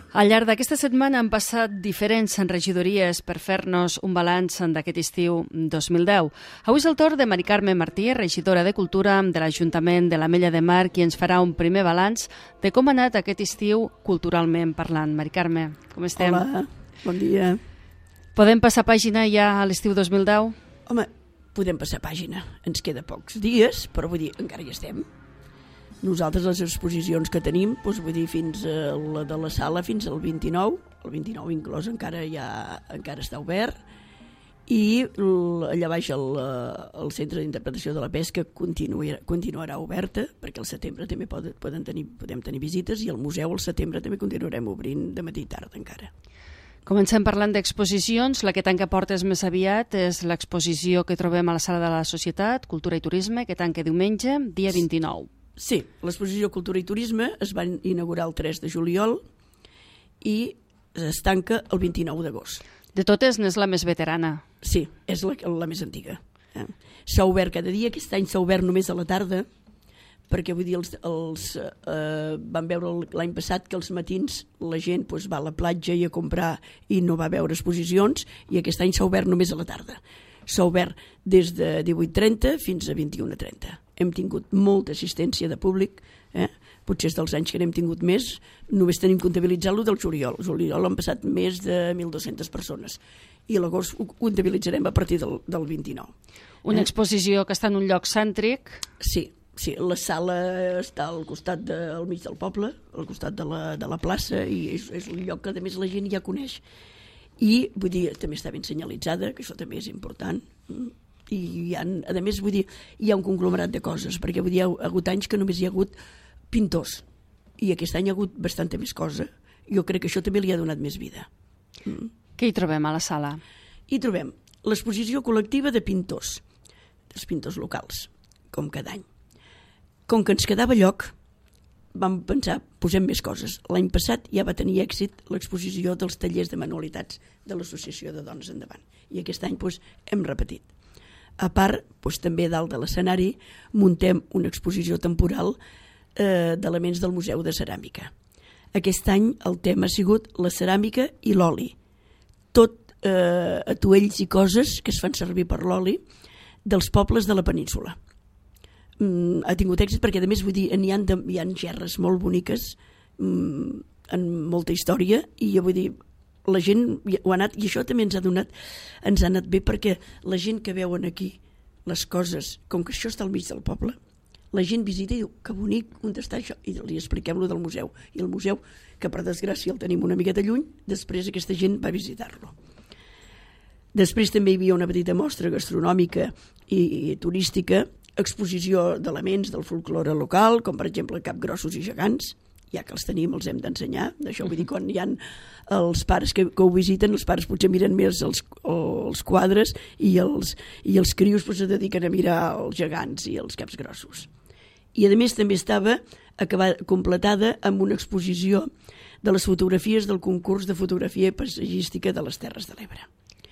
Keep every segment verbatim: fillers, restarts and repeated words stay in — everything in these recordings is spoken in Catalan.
Al llarg d'aquesta setmana han passat diferents regidories per fer-nos un balanç d'aquest estiu dos mil deu. Avui és el torn de Mari Carme Martí, regidora de Cultura de l'Ajuntament de l'Ametlla de Mar, qui ens farà un primer balanç de com ha anat aquest estiu culturalment parlant. Mari Carme, com estem? Hola, bon dia. Podem passar pàgina ja a l'estiu dos mil deu? Home, podem passar pàgina. Ens queda pocs dies, però vull dir, encara hi estem. Nosaltres les exposicions que tenim, doncs, vull dir, fins a la de la sala fins al vint-i-nou, el vint-i-nou inclòs encara ja encara està obert, i allà baix el, el Centre d'Interpretació de la Pesca continuarà, continuarà oberta, perquè al setembre també poden, poden tenir, podem tenir visites, i el museu al setembre també continuarem obrint de matí i tarda encara. Comencem parlant d'exposicions. La que tanca portes més aviat és l'exposició que trobem a la Sala de la Societat, Cultura i Turisme, que tanca diumenge, dia vint-i-nou. Sí, l'exposició Cultura i Turisme es va inaugurar el tres de juliol i es tanca el vint-i-nou d'agost. De totes, n'és la més veterana. Sí, és la, la més antiga. Eh? S'ha obert cada dia, aquest any s'ha obert només a la tarda, perquè vull dir, els, els, eh, van veure l'any passat que els matins la gent pues, va a la platja i a comprar i no va veure exposicions, i aquest any s'ha obert només a la tarda. S'ha obert des de divuit trenta fins a vint-i-una trenta. Hem tingut molta assistència de públic, eh? Potser és dels anys que n'hem tingut més, només tenim comptabilitzat-lo del juliol. El juliol han passat més de mil dues-centes persones, i a l'agost ho comptabilitzarem a partir del, del vint-i-nou. Una eh? exposició que està en un lloc cèntric. Sí, sí, la sala està al costat de, al mig del poble, al costat de la, de la plaça, i és, és un lloc que a més la gent ja coneix. I, vull dir, també està ben senyalitzada, que això també és important, i hi ha, a més, vull dir, hi ha un conglomerat de coses, perquè vull dir, hi ha hagut anys que només hi ha hagut pintors, i aquest any hi ha hagut bastanta més cosa. Jo crec que això també li ha donat més vida. Mm. Què hi trobem a la sala? Hi trobem l'exposició col·lectiva de pintors, dels pintors locals, com cada any. Com que ens quedava lloc, vam pensar, posem més coses. L'any passat ja va tenir èxit l'exposició dels tallers de manualitats de l'Associació de Dones Endavant, i aquest any doncs, hem repetit. A part, doncs, també dalt de l'escenari muntem una exposició temporal eh, d'elements del Museu de Ceràmica. Aquest any el tema ha sigut la ceràmica i l'oli. Tot eh, atuells i coses que es fan servir per l'oli dels pobles de la península. Mm, ha tingut èxit perquè, a més, vull dir, n'hi ha, de, hi ha gerres molt boniques, mm, en molta història, i jo vull dir, la gent ho ha anat, i això també ens ha donat, ens ha anat bé, perquè la gent que veuen aquí les coses, com que això està al mig del poble, la gent visita i diu, que bonic, on està això? I li expliquem-lo del museu. I el museu, que per desgràcia el tenim una miqueta lluny, després aquesta gent va visitar-lo. Després també hi havia una petita mostra gastronòmica i, i turística, exposició d'elements del folklore local, com per exemple capgrossos i gegants, ja que els tenim els hem d'ensenyar. D'això vull dir, quan hi ha els pares que, que ho visiten, els pares potser miren més els, els quadres, i els, i els crios pues, es dediquen a mirar els gegants i els caps grossos. I a més també estava acabada, completada amb una exposició de les fotografies del concurs de fotografia paisatgística de les Terres de l'Ebre.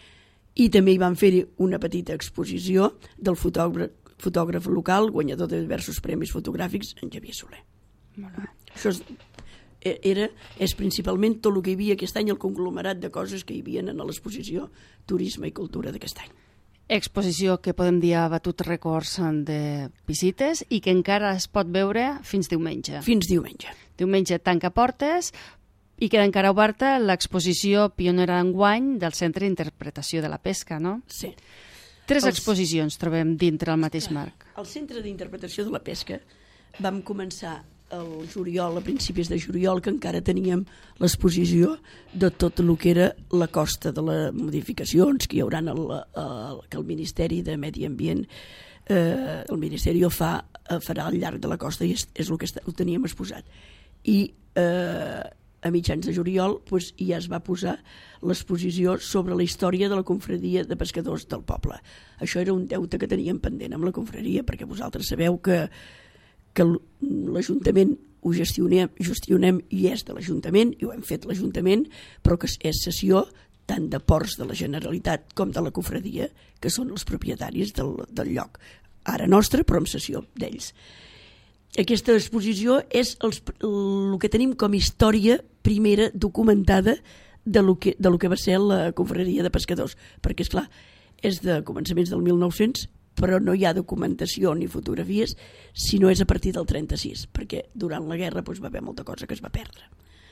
I també hi van fer una petita exposició del fotògraf, fotògraf local, guanyador de diversos premis fotogràfics, en Xavier Soler. Això és, era, és principalment tot el que hi havia aquest any, el conglomerat de coses que hi havia en l'exposició Turisme i Cultura d'aquest any. Exposició que podem dir ha batut rècords de visites i que encara es pot veure fins diumenge. Fins diumenge. Diumenge tanca portes i queda encara oberta l'exposició pionera d'enguany del Centre d'Interpretació de la Pesca, no? Sí. Tres Els... exposicions trobem dintre el mateix marc. Al Centre d'Interpretació de la Pesca vam començar el juliol, a principis de juliol, que encara teníem l'exposició de tot el que era la costa de les modificacions que hi haurà, el, el, que el Ministeri de Medi Ambient eh, el Ministeri fa, farà al llarg de la costa, i és, és el que està, ho teníem exposat. I eh, a mitjans de juliol pues, ja es va posar l'exposició sobre la història de la confraria de pescadors del poble. Això era un deute que teníem pendent amb la confraria, perquè vosaltres sabeu que, que l'Ajuntament ho gestionem, gestionem i és de l'Ajuntament, i ho hem fet l'Ajuntament, però que és cessió tant de ports de la Generalitat com de la confraria, que són els propietaris del, del lloc. Ara nostre, però amb cessió d'ells. aquesta exposició és els, el que tenim com història primera documentada de lo que, de lo que va ser la confraria de pescadors, perquè és clar, és de començaments del mil nou-cents, però no hi ha documentació ni fotografies, sinó és a partir del trenta-sis, perquè durant la guerra doncs, va haver molta cosa que es va perdre.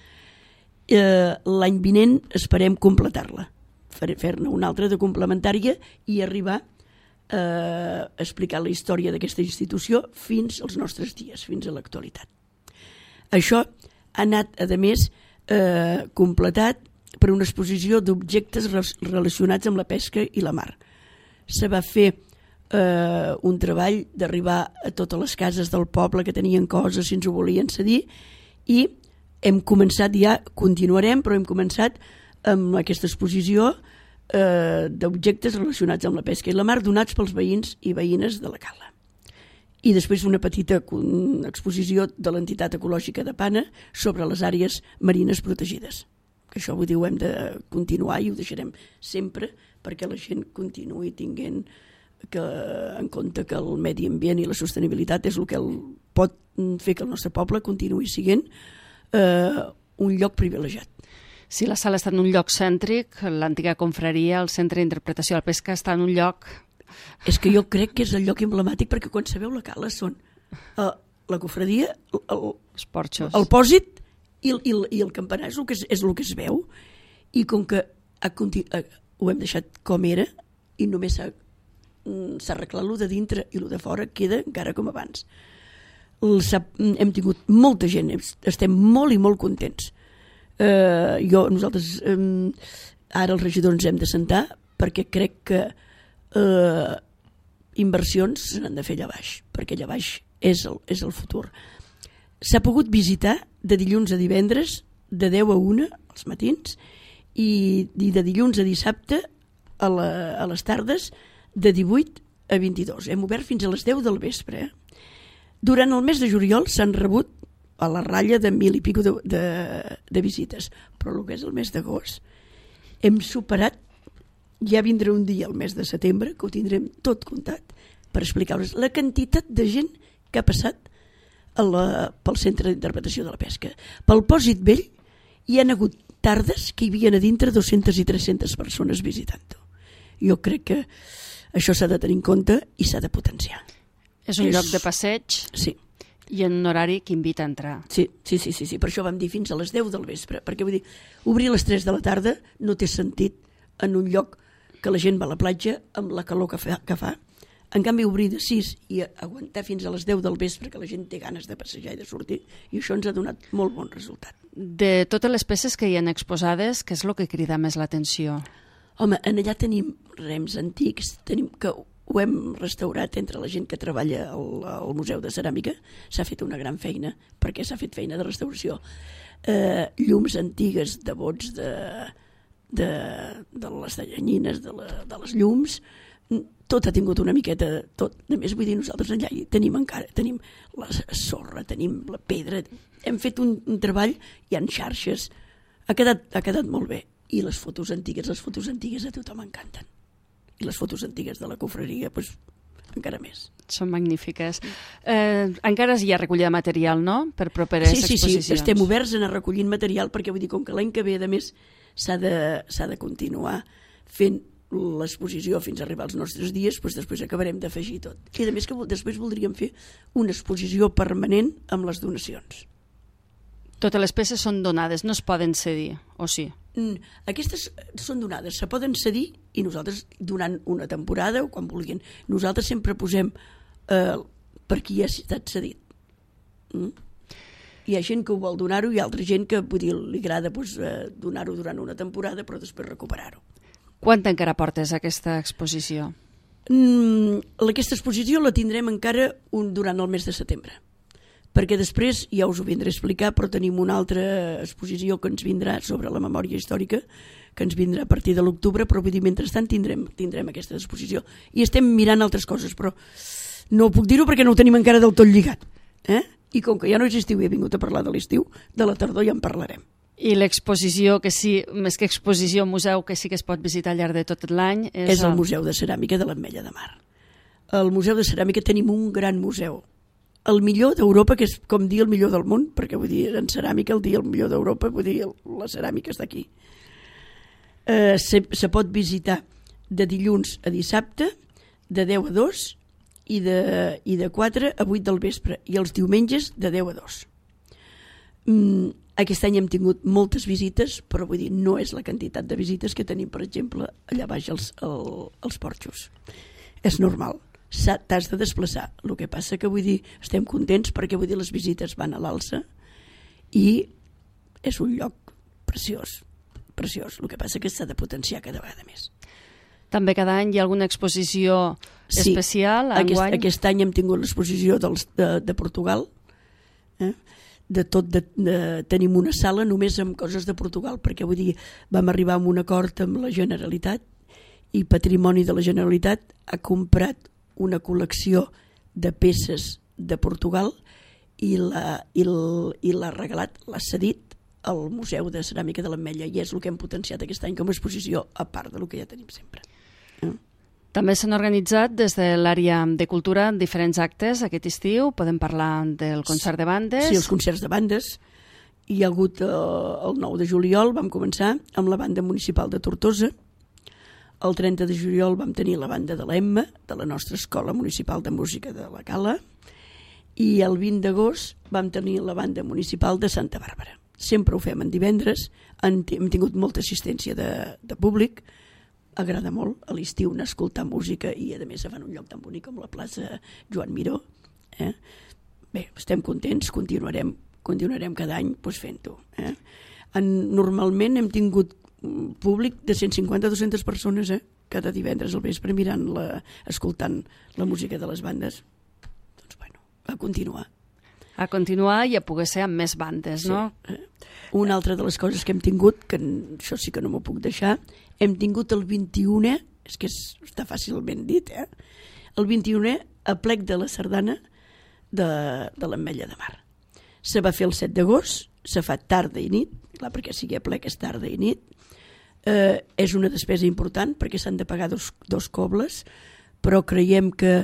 Eh, l'any vinent esperem completar-la, fer-ne una altra de complementària i arribar eh, a explicar la història d'aquesta institució fins als nostres dies, fins a l'actualitat. Això ha anat, a més, eh, completat per una exposició d'objectes relacionats amb la pesca i la mar. Se va fer eh, un treball d'arribar a totes les cases del poble que tenien coses si ens ho volien cedir, i hem començat ja, continuarem, però hem començat amb aquesta exposició eh, d'objectes relacionats amb la pesca i la mar donats pels veïns i veïnes de la Cala. I després una petita exposició de l'entitat ecològica de Pana sobre les àrees marines protegides. Que això vull dir, ho hem de continuar i ho deixarem sempre perquè la gent continuï tinguent que, en compte que el medi ambient i la sostenibilitat és el que el pot fer que el nostre poble continuï sent eh, un lloc privilegiat. Si la sala està en un lloc cèntric, l'antiga confraria, el centre d'interpretació de la pesca, està en un lloc... És que jo crec que és el lloc emblemàtic perquè quan sabeu la Cala són eh, la confraria, el, el, els porxos, el pòsit i el, i el, i el campanar és el, que es, és el que es veu, i com que ha, ha, ho hem deixat com era i només s'ha s'ha arreglat lo de dintre i lo de fora queda encara com abans. Hem tingut molta gent, estem molt i molt contents. Eh, jo, nosaltres eh, ara els regidors ens hem de sentar perquè crec que eh, inversions s'han de fer allà baix, perquè allà baix és el, és el futur. S'ha pogut visitar de dilluns a divendres de deu a una als matins i, i de dilluns a dissabte a, la, a les tardes de divuit a vint-i-dos. Hem obert fins a les deu del vespre. Eh? Durant el mes de juliol s'han rebut a la ratlla de mil i pico de, de, de visites, però el que és el mes d'agost hem superat, ja vindrà un dia el mes de setembre, que ho tindrem tot comptat, per explicar-vos la quantitat de gent que ha passat a la, pel centre d'interpretació de la pesca. Pel Pòsit Vell hi han hagut tardes que hi havia a dintre dues-centes i tres-centes persones visitant-ho. Jo crec que això s'ha de tenir en compte i s'ha de potenciar. És un és... lloc de passeig, sí, i en un horari que invita a entrar. Sí, sí, sí, sí, sí, per això vam dir fins a les deu del vespre, perquè vull dir, obrir a les tres de la tarda no té sentit en un lloc que la gent va a la platja amb la calor que fa. Que fa. En canvi, obrir de sis i aguantar fins a les deu del vespre, que la gent té ganes de passejar i de sortir, i això ens ha donat molt bon resultat. De totes les peces que hi ha exposades, què és el que crida més l'atenció? Home, en allà tenim rems antics, tenim que ho hem restaurat entre la gent que treballa al, al Museu de Ceràmica. S'ha fet una gran feina, perquè s'ha fet feina de restauració. Eh, llums antigues de bots de, de, de les llanines, de, la, de les llums, tot ha tingut una miqueta, tot. A més, vull dir, nosaltres allà hi tenim encara, tenim la sorra, tenim la pedra, hem fet un, un treball, hi ha xarxes, ha quedat, ha quedat molt bé. I les fotos antigues, les fotos antigues a tothom encanten. I les fotos antigues de la confraria, doncs, encara més. Són magnífiques. Eh, encara hi ha recollida de material, no?, per properes sí, sí, exposicions. Sí, sí, estem oberts a anar recollint material, perquè vull dir, com que l'any que ve, a més, s'ha de, s'ha de continuar fent l'exposició fins a arribar als nostres dies, doncs després acabarem d'afegir tot. I a més que després voldríem fer una exposició permanent amb les donacions. Totes les peces són donades, no es poden cedir, o sí? Mm, aquestes són donades, se poden cedir i nosaltres durant una temporada o quan vulguin. Nosaltres sempre posem eh, per qui ha estat cedit. Mm? Hi ha gent que ho vol donar-ho i altra gent que vull dir, li agrada doncs, eh, donar-ho durant una temporada però després recuperar-ho. Quant encara portes aquesta exposició? Mm, aquesta exposició la tindrem encara un, durant el mes de setembre, perquè després ja us ho vindré a explicar, però tenim una altra exposició que ens vindrà sobre la memòria històrica, que ens vindrà a partir de l'octubre, però vull dir, mentrestant tindrem, tindrem aquesta exposició. I estem mirant altres coses, però no puc dir-ho perquè no ho tenim encara del tot lligat. Eh? I com que ja no és estiu i he vingut a parlar de l'estiu, de la tardor ja en parlarem. I l'exposició, que sí, més que exposició, museu que sí que es pot visitar al llarg de tot l'any... És, és el Museu de Ceràmica de l'Ametlla de Mar. Al Museu de Ceràmica tenim un gran museu el millor d'Europa, que és com dir el millor del món, perquè vull dir, en ceràmica el dir el millor d'Europa, vull dir, la ceràmica està aquí. Eh, se, se pot visitar de dilluns a dissabte, de deu a dos, i de, i de quatre a vuit del vespre, i els diumenges de deu a dos. Mm, aquest any hem tingut moltes visites, però vull dir, no és la quantitat de visites que tenim, per exemple, allà baix als, al, als porxos. És normal, t'has de desplaçar. El que passa que vull dir, estem contents perquè vull dir, les visites van a l'alça i és un lloc preciós, preciós. El que passa que s'ha de potenciar cada vegada més. També cada any hi ha alguna exposició sí, especial? Aquest, aquest any hem tingut l'exposició dels, de, de Portugal. Eh? De tot, de, de, tenim una sala només amb coses de Portugal, perquè vull dir, vam arribar a un acord amb la Generalitat i Patrimoni de la Generalitat ha comprat una col·lecció de peces de Portugal i l'ha i l'ha regalat, l'ha cedit al Museu de Ceràmica de l'Ametlla, i és el que hem potenciat aquest any com a exposició, a part del que ja tenim sempre. Eh? També s'han organitzat des de l'àrea de cultura diferents actes aquest estiu. Podem parlar del concert de bandes. Sí, els concerts de bandes. Hi ha hagut eh, el nou de juliol, vam començar amb la banda municipal de Tortosa. El trenta de juliol vam tenir la banda de l'Emma, de la nostra escola municipal de música de la Cala, i el vint d'agost vam tenir la banda municipal de Santa Bàrbara. Sempre ho fem en divendres, hem tingut molta assistència de, de públic, agrada molt a l'estiu anar a escoltar música i a més fan un lloc tan bonic com la plaça Joan Miró. Eh? Bé, estem contents, continuarem, continuarem cada any doncs, fent-ho. Eh? En, normalment hem tingut públic de cent cinquanta a dues-centes persones eh? cada divendres al vespre mirant la, escoltant la música de les bandes. Doncs bueno, a continuar. A continuar i a poder ser amb més bandes, no? Sí. Una altra de les coses que hem tingut, que això sí que no m'ho puc deixar, hem tingut el vint-i-unè, és que és, està fàcilment dit, eh? el vint-i-unè aplec de la sardana de, de l'Ametlla de Mar. Se va fer el set d'agost, se fa tarda i nit, clar, perquè sigui aplec és tarda i nit, eh, és una despesa important perquè s'han de pagar dos, dos cobles, però creiem que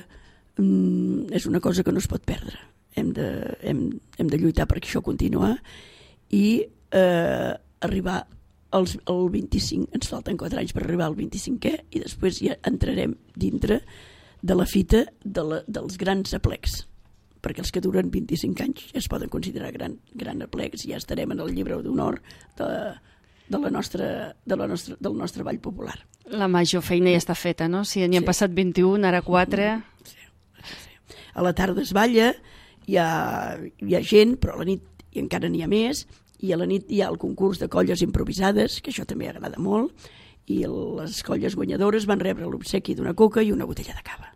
mm, és una cosa que no es pot perdre. Hem de, hem, hem de lluitar perquè això continua i eh, arribar als, al vint-i-cinc, ens falten quatre anys per arribar al vint-i-cinquè i després ja entrarem dintre de la fita de la, dels grans aplecs, perquè els que duren vint-i-cinc anys ja es poden considerar gran, gran aplecs i ja estarem en el llibre d'honor de, de la nostra, de la nostra, del nostre ball popular. La major feina ja està feta, no? Si n'hi han sí. passat vint-i-un, ara quatre... Sí, sí. A la tarda es balla, hi ha, hi ha gent, però a la nit i encara n'hi ha més, i a la nit hi ha el concurs de colles improvisades, que això també agrada molt, i les colles guanyadores van rebre l'obsequi d'una coca i una botella de cava.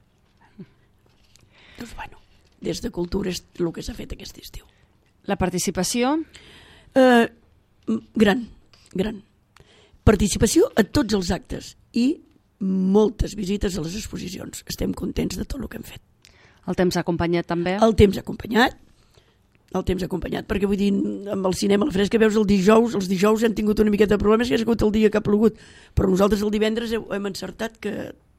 Doncs bueno, des de cultura és el que s'ha fet aquest estiu. La participació? Eh, gran, gran. Participació a tots els actes i moltes visites a les exposicions. Estem contents de tot el que hem fet. El temps ha acompanyat també? El temps ha acompanyat, el temps ha acompanyat, perquè vull dir, amb el cinema al fresc que veus el dijous, els dijous hem tingut una miqueta de problemes, que ha sigut el dia que ha plogut, però nosaltres el divendres hem encertat que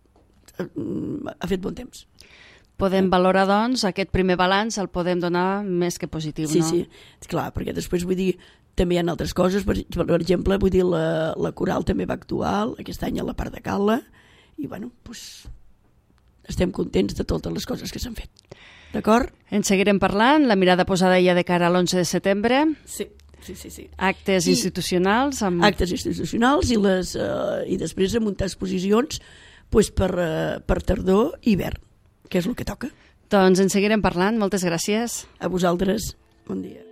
ha fet bon temps. Podem valorar, doncs, aquest primer balanç el podem donar més que positiu, sí, no? Sí, sí, clar, perquè després vull dir, també hi ha altres coses, per, per exemple, vull dir, la, la coral també va actuar aquest any a la part de Cala, i bueno, doncs... estem contents de totes les coses que s'han fet. D'acord? En seguirem parlant, la mirada posada ja de cara a l'onze de setembre. Sí, sí, sí. sí. Actes I, institucionals. Amb... Actes institucionals i, les, uh, i després a muntar exposicions pues, per, uh, per tardor i hivern, que és el que toca. Doncs en seguirem parlant. Moltes gràcies. A vosaltres. Bon dia.